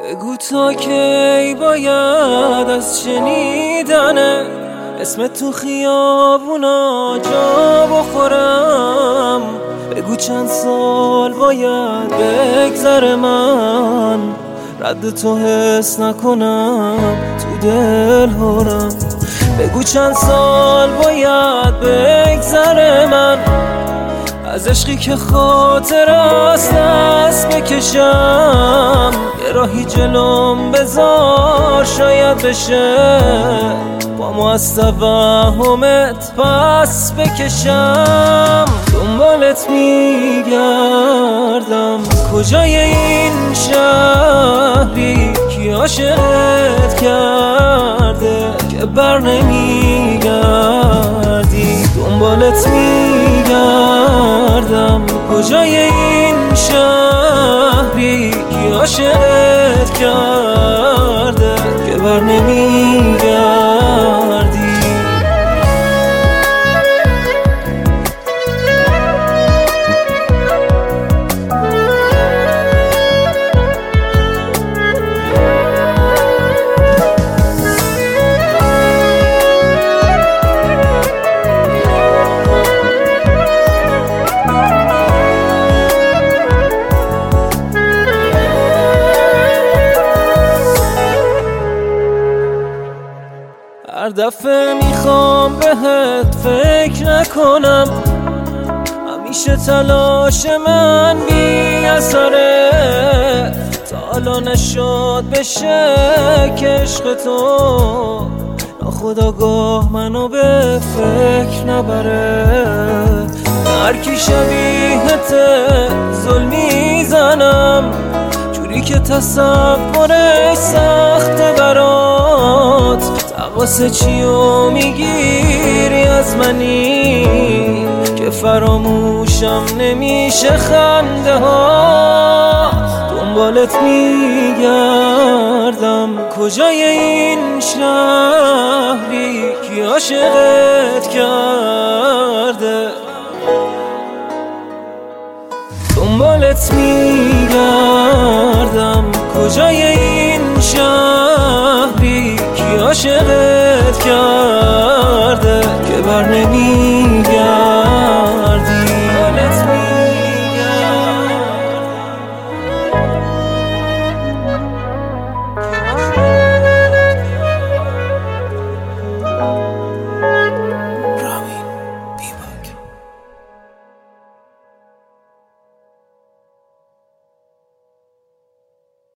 بگو تا کی باید از شنیدن اسم تو خیابونا جا بخورم. بگو چند سال باید بگذره من رد تو حس نکنم تو دل هرم. بگو چند سال باید بگذره من از عشقی که خاطر است دست بکشم. یه راهی جلوم بذار شاید بشه با ما از توهمت پس بکشم. دنبالت میگردم کجای این شهری کی عاشقت کرده که بر نمیگردی. دنبالت میگردم کجای این شهری کی عاشقت کرده که بر نمیگردی. هر دفعه میخوام بهت فکر نکنم همیشه تلاش من بی اثره. تا حالا نشد بشه که عشق تو ناخودآگاه منو به فکر نبره. هر کی شبیهت ظلم میزنم جوری که تصورش سخته برات. واسه چیو میگیری از منی که فراموشم نمیشه خنده ها. دنبالت میگردم کجای این شهری کی عاشقت کرده. دنبالت میگردم کجای این شهری کی عاشقت